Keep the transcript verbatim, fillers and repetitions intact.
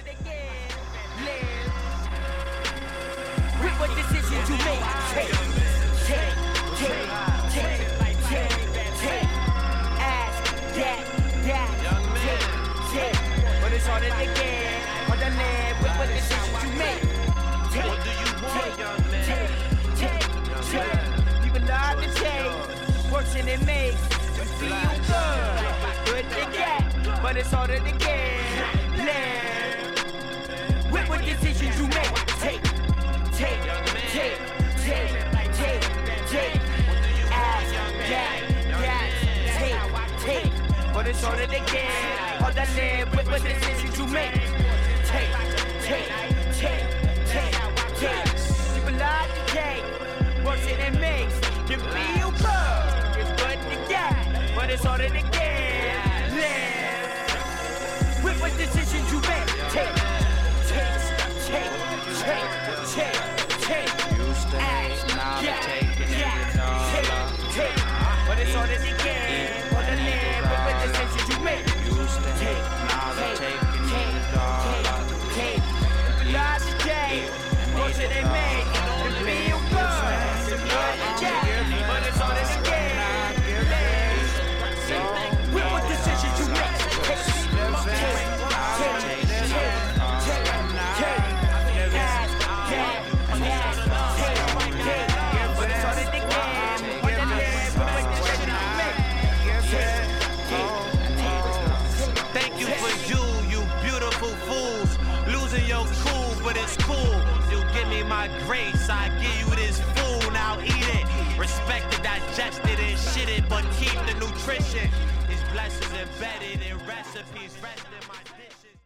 it again. Live. With what decisions you make. Take, take, take, take, take, take. Ask, that, that, take, take. But it's harder to get on the land with what decisions you make. Take, What do you want, take, young man? take, take, take. People love to take. Works and it makes them feel good. Good to get, but it's harder to get. Live. With what decisions you make. Take, take, take, take, take, take. Ask, that, that, take, take. But it's harder to get on the land with what decisions you make. Take, take, take, take, take. People love to take. Works and it makes them feel good. It's good to get, but it's harder to get. Live. With what decisions you make. Take, take, take, take, take, take. Used to hate, Ask, now I'm yeah, taking yeah, it all take, up. take. But it's harder to get on the land with what decisions you make. Used to Take, hate, now I'm take, taking take, it all take, up. take. Last day, works that they make, it feel good. It's good to get, but it's harder to get. With what decisions you make. Take, take, take, take, take, take. Ask, that, that, take, take. But it's harder to get on the land with what decisions you make. Take, take, take. Thank you for you, you beautiful fools. Losing your cool, but it's cool. You give me my grace, I give you this food. Now eat it, respect it, digest it and shit it, but keep the nutrition. These blessings embedded in recipes, rest in my